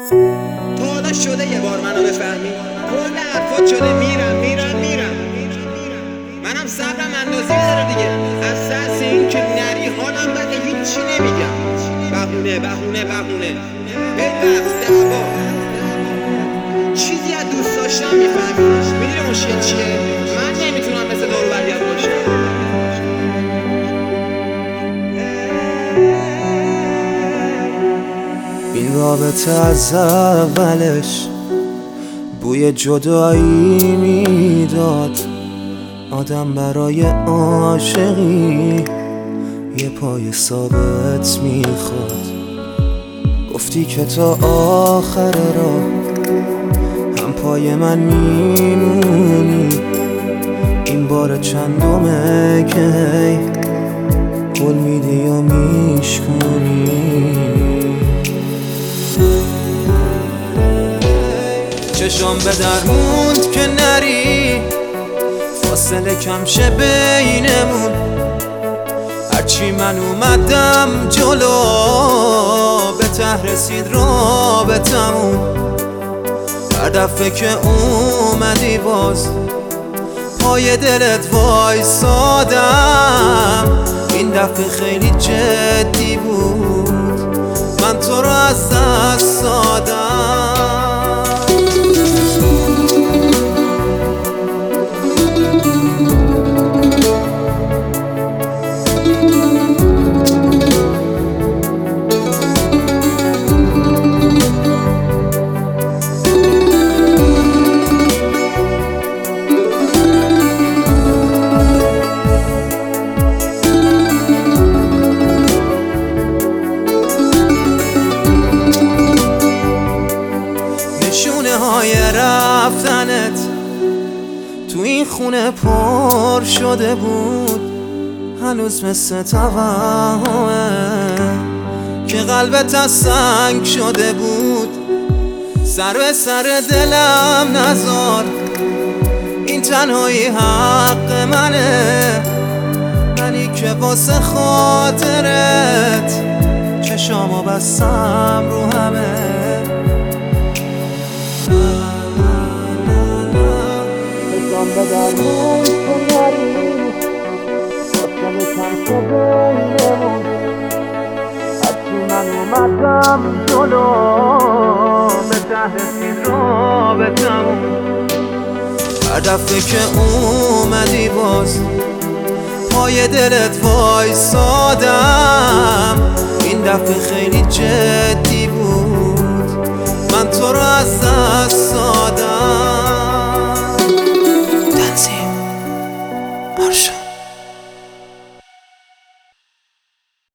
تا حالا شده یه بار منو بفهمی؟ کل حرفات شده میرم منم صبرم اندازی داره دیگه. از سرس این که نری حالم بده هیچی نمیگم. بهونه ببخش دعوا چیزی از دوست داشتم میفهمیش. میدونی مشکل چیه؟ من نمیتونم مثل دارو بریت باشم. این رابطه از اولش بوی جدایی میداد. آدم برای عاشقی یه پای ثابت میخواد. گفتی که تا آخر راه هم پای من میمونی. این بار چندمه که هی قول میدی یا میشکنی. چشام به در موند که نری، فاصله کم شه بینمون. هرچی من اومدم جلو به ته رسید رابطمون. هر دفعه که اومدی باز پای دلت وایسادم. این دفعه خیلی جدی بود، من تو رو از دست دادم. نشونه های رفتنت تو این خونه پر شده بود. هنوز مثل توهمه که قلبت از سنگ شده بود. سر به سر دلم نذار، این تنهایی حق منه. منی که واسه خاطرت چشامو بستم رو همه. چشام به درمون تو نری، فاصله کم شه بینمون. هرچی من اومدم جلو به ته رسید رابطمون. هر دفعه که اومدی باز پای دلت وایسادم. این دفعه خیلی جدی